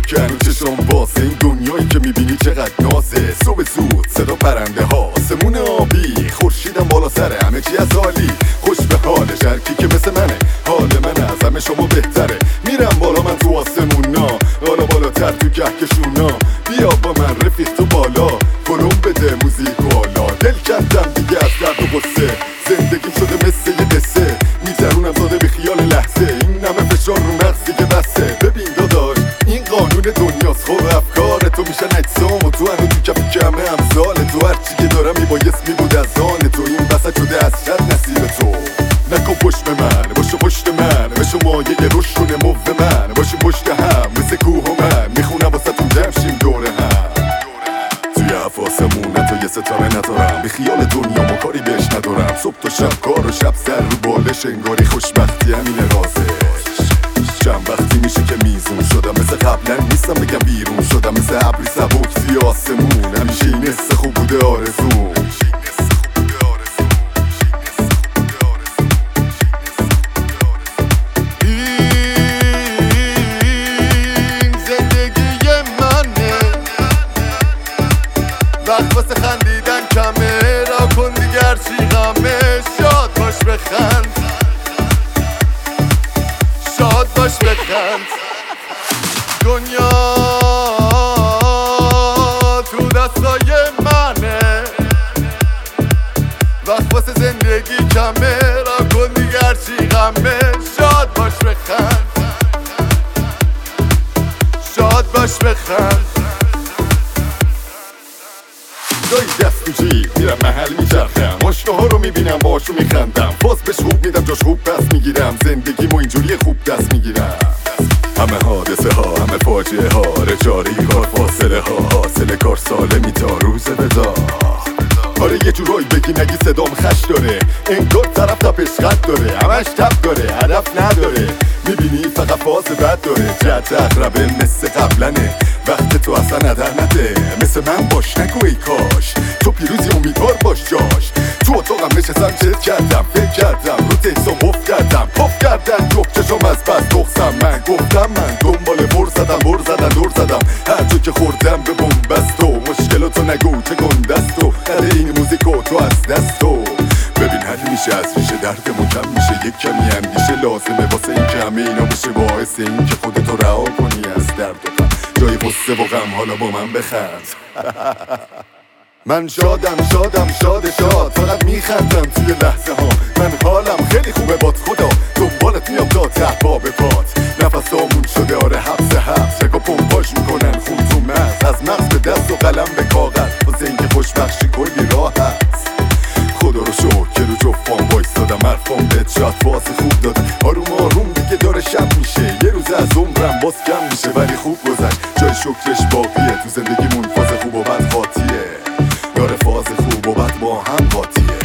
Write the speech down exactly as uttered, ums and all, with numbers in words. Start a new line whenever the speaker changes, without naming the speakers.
کن و چشم بازه، این دنیایی که میبینی چقدر نازه. صبح زود صدا پرنده ها، آسمون آبی، خورشیدم بالا سره، همه چی از عالی. خوش به حالش هرکی که مثل منه، حال من از همه شما بهتره. میرم بالا من تو آسمونا، بالا بالاتر تو کهکشونا. بیا با من رفیق تو بالا، فلوم بده موزیک و حالا. دل کندم دیگه از درد و غصه، زندگیم شده مثل یه قصه. میزنونم زاده به خیال لحظه، این همه فشار رو مغزی که بسته. ببین داداش این قانون دنیاست، خب افکار تو میشن اجسام و تو هنو تو کف کمه امثال تو. هرچی که دارم میبایست میبود از آن تو، این وسط شده از شد نصیب تو. نکن پشت به من، باشه پشت من، به شما یه روشونه مو من. باشه پشت هم مثل کوه و من، میخونم واسه تون جمشیم دور هم. توی حفاظمون تو یه ستاره ندارم، به خیال دنیا ما کاری بهش ندارم. صبح تا شب کار و شب سر رو بالش، انگاری خوشبختی همینه رازش. چند وقتی میشه که میزون شدم، مثل قبلا نیستم بگم بیرون شدم. مثل ابری سبک توی آسمون، همیشه این حس خوب بوده آرزوم.
وقت واسه خندیدن کمه، را کن دیگر چی غمه. شاد باش بخند، شاد باش بخند. دنیا تو دستای منه، وقت واسه زندگی کمه، را کن دیگر چی غمه. شاد باش بخند، شاد باش بخند.
جایی دست تو جیب میرم محل میچرخم، آشناها رو میبینم باشو میخندم. باز بهش خوب میدم جاش خوب پس میگیرم، زندگیمو اینجوری خوب دست میگیرم. همه حادثه ها، همه فاجعه ها، رجاری کار فاصله ها، حاصل کار سالمی تا روز ودا. آره یه جورایی بگی نگی صدام خش داره، انگار طرف تپش خط داره، همش تپ داره هدف نداره. میبینی فقط فاز بد داره، جد اقربه مثل قبلنه. وقت تو اصلا ندر نده، مثل من باش نگو ای کاش. تو پیروزی امیدوار باش جاش. تو اتاقم نشستم چت کردم، فکر کردم رو تکسام مف کردم. پف کردن جفت چشم از بس دخصم، من گفتم من دنبال بر زدم بر زدن دور زدم. هر جا که خوردم به بومبست و مشکلاتو نگو چه گندست و نده این موزیکو تو از دستو. ببین حل میشه از ریشه دردمون کم میشه، یک کمی اندیشه لازمه واسه این که همه اینا بشه باعث این که خودتو رها کنی از درد و غم. جای غصه و غم حالا با من بخند. من شادم شادم شاد شاد، فقط میخندم توی لحظه ها. من حالم خیلی خوبه باد خدا، دنبالت میام تا ته باب پات. نفس آمون شده آره حبس حبس، رگا پمپاژ میکنن خون تو مغز. از مغز به دست و قلم به کاغذ، واسه اینکه خوشبخشی کلی راه هست. خدا رو شکر که رو جفام وایستادم، حرفام بهت شاید فاز خوب دادم. آروم آروم دیگه داره شب میشه، یه روز از عمرم باز کم میشه ولی خوب گذشت. جای شکرش باقیه، تو زندگیمون فاز خوب و بد قاطیه. داره فاز خوب و بد با هم قاطیه.